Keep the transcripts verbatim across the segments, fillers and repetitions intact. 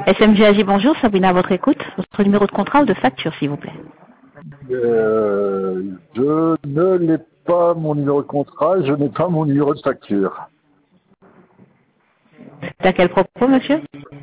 S M G A G, bonjour, Sabrina à votre écoute. Votre numéro de contrat ou de facture, s'il vous plaît. Euh, je ne l'ai pas mon numéro de contrat, je n'ai pas mon numéro de facture. C'est à quel propos, monsieur?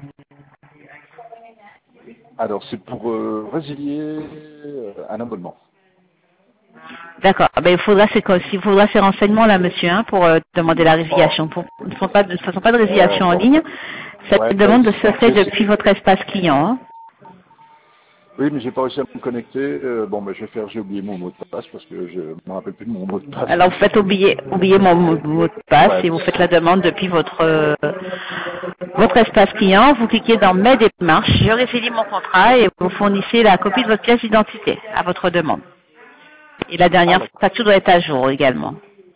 Alors c'est pour euh, résilier euh, un abonnement. D'accord. Ben, il faudra ces, il faudra ces renseignements-là, monsieur, hein, pour euh, demander la résiliation. Pour, ce ne sont pas de, ce sont pas de Euh, résiliation en bon. ligne. Ouais, Cette ben, demande de se parce fait que depuis c'est- votre espace client. Hein. oui, mais j'ai pas réussi à me connecter. Euh, bon, ben je vais faire, j'ai oublié mon mot de passe parce que je me rappelle plus de mon mot de passe. Alors, vous faites oublier, oublier mon mot mot de passe Ouais. et vous faites la demande depuis votre, euh, votre espace client. Vous cliquez dans Mes démarches, je résilie mon contrat et vous fournissez la copie de votre pièce d'identité à votre demande. Et la Ah dernière d'accord. facture doit être à jour également.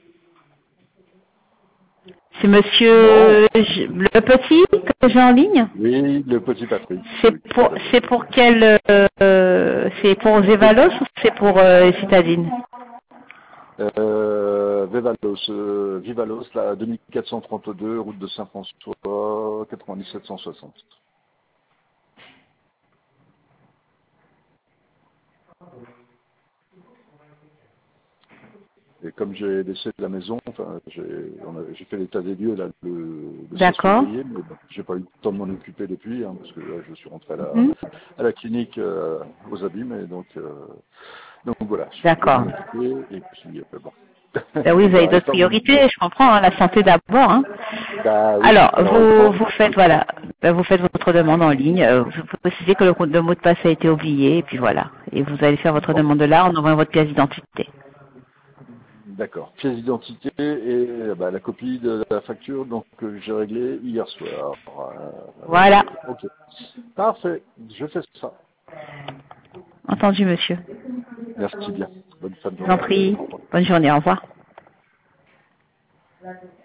C'est Bon. monsieur J- le petit que j'ai en ligne. Oui, le petit Patrick. C'est Oui, pour tout à fait. c'est pour quel euh, c'est pour C'est Zevalos ou c'est pour euh, Citadine? euh, Vivalos, euh, Vivalos, la deux mille quatre cent trente-deux, route de Saint-François, quatre-vingt-dix sept cent soixante. Et comme j'ai laissé la maison, enfin, j'ai on a- j'ai fait l'état des lieux là, le, le seize D'accord. février, mais bon, j'ai pas eu le temps de m'en occuper depuis, hein, parce que là, je suis rentré à la, Mhm. à la clinique euh, aux abîmes, et donc, euh, donc voilà, je vais D'accord. m'en occuper, et puis euh, bon. Ben oui, vous avez Bah, d'autres étant donné- priorités, je comprends, hein, la santé d'abord. Hein. bah oui, Alors, vous malheureusement. vous faites voilà, ben, vous faites votre demande en ligne. euh, Vous précisez que le, compte- le mot de passe a été oublié, et puis voilà. Et vous allez faire votre Ok, demande là en envoyant votre pièce d'identité. d'accord. Pièce d'identité et euh, bah, la copie de la facture donc que j'ai réglée hier soir. Voilà. Euh, ok, parfait. Je fais ça. Entendu, monsieur. Merci bien. Bonne fin de Je vous en journée. prie. Au revoir. Bonne journée. Au revoir.